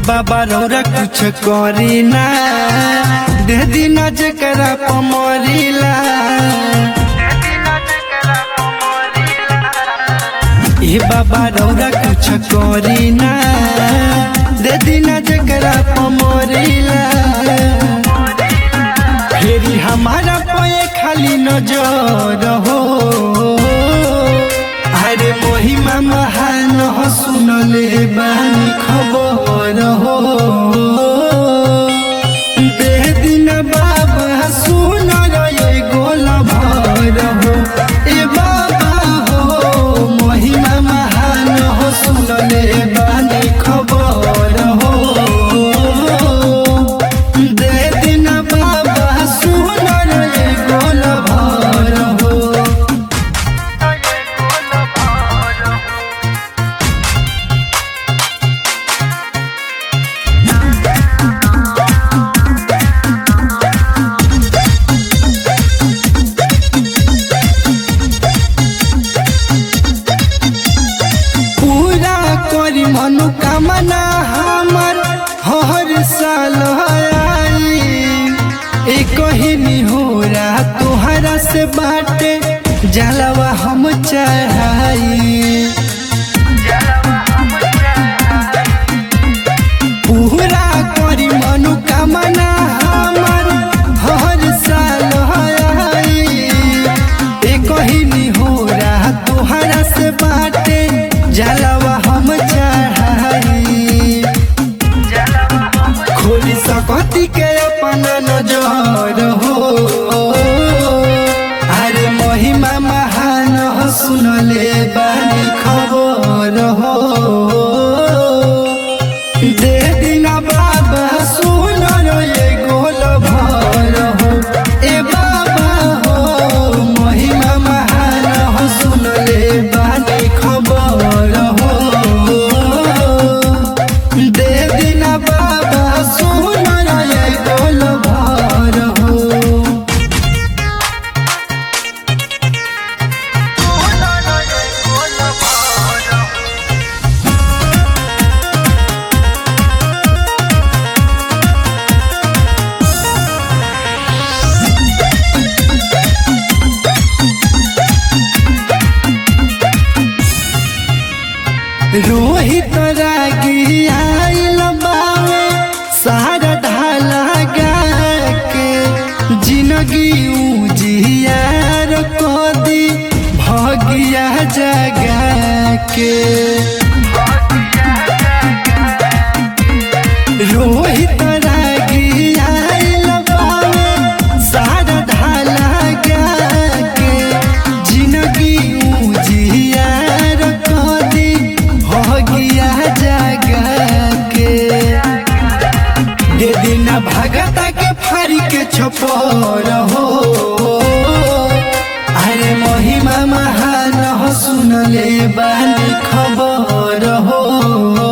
बाबा रौरा कुछ करी ना, दे दीना जकरा पमरीला। ए बाबा रौरा कुछ करी ना, दे दीना जकरा पमरीला। फेरी हमारा पे खाली नजर हो, अरे महिमा महान हो, सुनले बानी खबर हो। दे दिन बाबा सुन रे गोल भर हो, ए बाबा हो महिमा महान हो, सुनले बानी खबर हो। दे दिन बाबा सुन रे गोल भर हो। मनोकामना हमर हर साल आई, एक ही निहोरा तोहरा से बाटे जलवा हम चढ़ाई। पूरा करी मनोकामना हमर हर साल आई, एक ही निहोरा तोहरा से बाटे जलवा हम खोली सकती के अपन नजर हो, अरे महिमा महान हो, सुनले बानी खबर हो। दे दिना बाबा सुन रे गोल भर हो, ए बाबा हो महिमा महान हो, सुनले बानी खबर हो। दे दिना बाबा सुन रे गोल भर हो। रोहित रागी आइल बावे सारा ढाला गा के, जिंदगी उजियार कदी भगिया जगा के। रोहित रागी आइल बावे सारा ढाला गा के, जिंदगी उजियार कदी भगिया जगा के। दे दिना भगता के फारी के छपर हो, अरे महिमा महान हो, सुनले बानी खबर हो।